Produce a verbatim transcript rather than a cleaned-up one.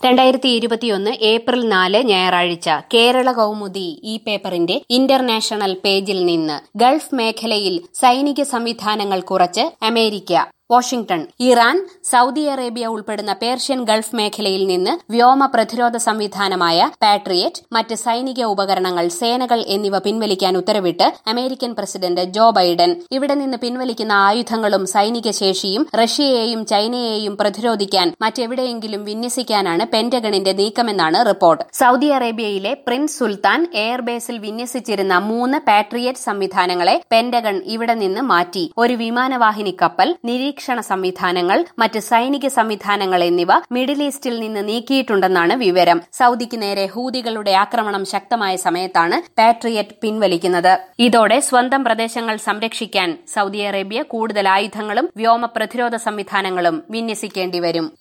രണ്ടായിരത്തി ഇരുപത്തിയൊന്ന് ഏപ്രിൽ നാല് ഞായറാഴ്ച കേരള കൗമുദി ഈ പേപ്പറിന്റെ ഇന്റർനാഷണൽ പേജിൽ നിന്ന് ഗൾഫ് മേഖലയിൽ സൈനിക സംവിധാനങ്ങൾ കുറച്ച് America. Washington. Iran, Saudi Arabia ഉൾപ്പെടുന്ന പേർഷ്യൻ ഗൾഫ് മേഖലയിൽ നിന്ന് വ്യോമ പ്രതിരോധ സംവിധാനമായ പാട്രിയറ്റ്, മറ്റ് സൈനിക ഉപകരണങ്ങൾ, സേനകൾ എന്നിവ പിൻവലിക്കാൻ ഉത്തരവിട്ട് അമേരിക്കൻ പ്രസിഡന്റ് ജോ ബൈഡൻ. ഇവിടെ നിന്ന് പിൻവലിക്കുന്ന ആയുധങ്ങളും സൈനിക ശേഷിയും റഷ്യയെയും ചൈനയെയും പ്രതിരോധിക്കാൻ മറ്റെവിടെയെങ്കിലും വിന്യസിക്കാനാണ് പെന്റഗണിന്റെ നീക്കമെന്നാണ് റിപ്പോർട്ട്. സൗദി അറേബ്യയിലെ പ്രിൻസ് സുൽത്താൻ എയർബേസിൽ വിന്യസിച്ചിരുന്ന മൂന്ന് പാട്രിയറ്റ് സംവിധാനങ്ങളെ പെന്റഗൺ ഇവിടെ നിന്ന് മാറ്റി. ഒരു വിമാനവാഹിനി കപ്പൽ, നിരീക്ഷണ സംവിധാനങ്ങൾ, മറ്റ് സൈനിക സംവിധാനങ്ങൾ എന്നിവ മിഡിൽ ഈസ്റ്റിൽ നിന്ന് നീക്കിയിട്ടുണ്ടെന്നാണ് വിവരം. സൗദിക്ക് നേരെ ഹൂതികളുടെ ആക്രമണം ശക്തമായ സമയത്താണ് പാട്രിയറ്റ് പിൻവലിക്കുന്നത്. ഇതോടെ സ്വന്തം പ്രദേശങ്ങൾ സംരക്ഷിക്കാൻ സൗദി അറേബ്യ കൂടുതൽ ആയുധങ്ങളും വ്യോമ പ്രതിരോധ സംവിധാനങ്ങളും വിന്യസിക്കേണ്ടി വരും.